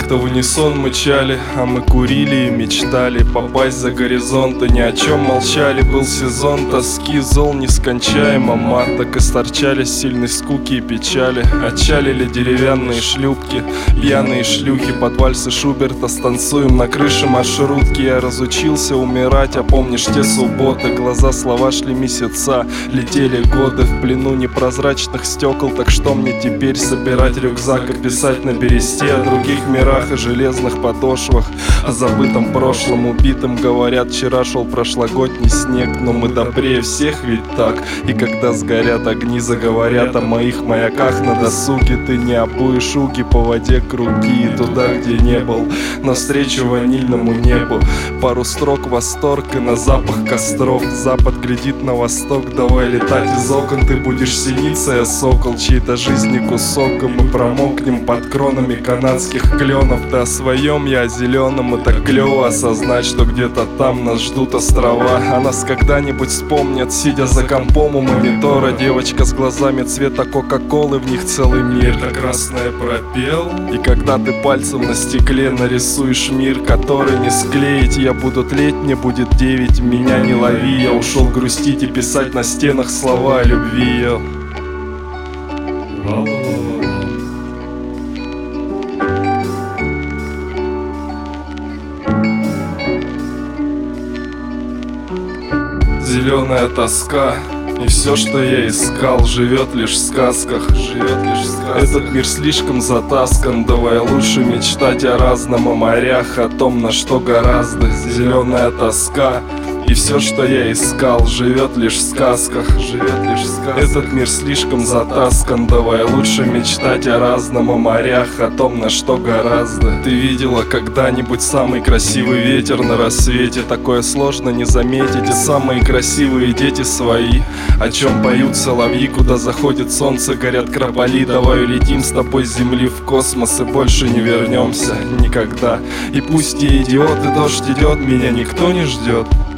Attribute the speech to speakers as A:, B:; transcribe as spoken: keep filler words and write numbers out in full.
A: как-то в унисон мычали, а мы курили и мечтали попасть за горизонты, ни о чем молчали. Был сезон тоски, зол нескончаемо, маток исторчали сильной скуки и печали. Отчалили деревянные шлюпки, пьяные шлюхи под вальсы Шуберта. Станцуем на крыше маршрутки. Я разучился умирать, а помнишь те субботы? Глаза, слова шли месяца, летели годы в плену непрозрачных стекол. Так что мне теперь собирать рюкзак и писать на бересте о других мирах и железных подошвах, о забытом прошлом, убитым? Говорят, вчера шел прошлогодний снег, но мы добрее всех ведь так. И когда сгорят огни, заговорят о моих маяках на досуге. Ты не обуешь уги по воде круги и туда, где не был, навстречу ванильному небу. Пару строк восторг и на запах костров. Запад глядит на восток, давай летать из окон. Ты будешь синица, я сокол, чьей-то жизни кусок, и мы промокнем под кронами канадских кленов. Ты о своем, я о зеленом, и так клево осознать, что где-то там нас ждут острова. А нас когда-нибудь вспомнят, сидя за компом у монитора. Девочка с глазами цвета кока-колы, в них целый мир. Это красное пропел. И когда ты пальцем на стекле нарисуешь мир, который не склеить, я буду тлеть, мне будет девять, меня не лови. Я ушел грустить и писать на стенах слова о любви. Я... Зеленая тоска, и все, что я искал, живет лишь в сказках, живет лишь в сказках. Этот мир слишком затаскан, давай лучше мечтать о разном, о морях, о том, на что гораздо. Зеленая тоска, и все, что я искал, живет лишь в сказках, живет лишь в сказках. Этот мир слишком затаскан, давай лучше мечтать о разном, о морях, о том, на что гораздо. Ты видела когда-нибудь самый красивый ветер на рассвете? Такое сложно не заметить, и самые красивые дети свои. О чем поют соловьи, куда заходит солнце, горят крополи. Давай улетим с тобой с земли в космос и больше не вернемся никогда. И пусть и идиоты, дождь идет, меня никто не ждет.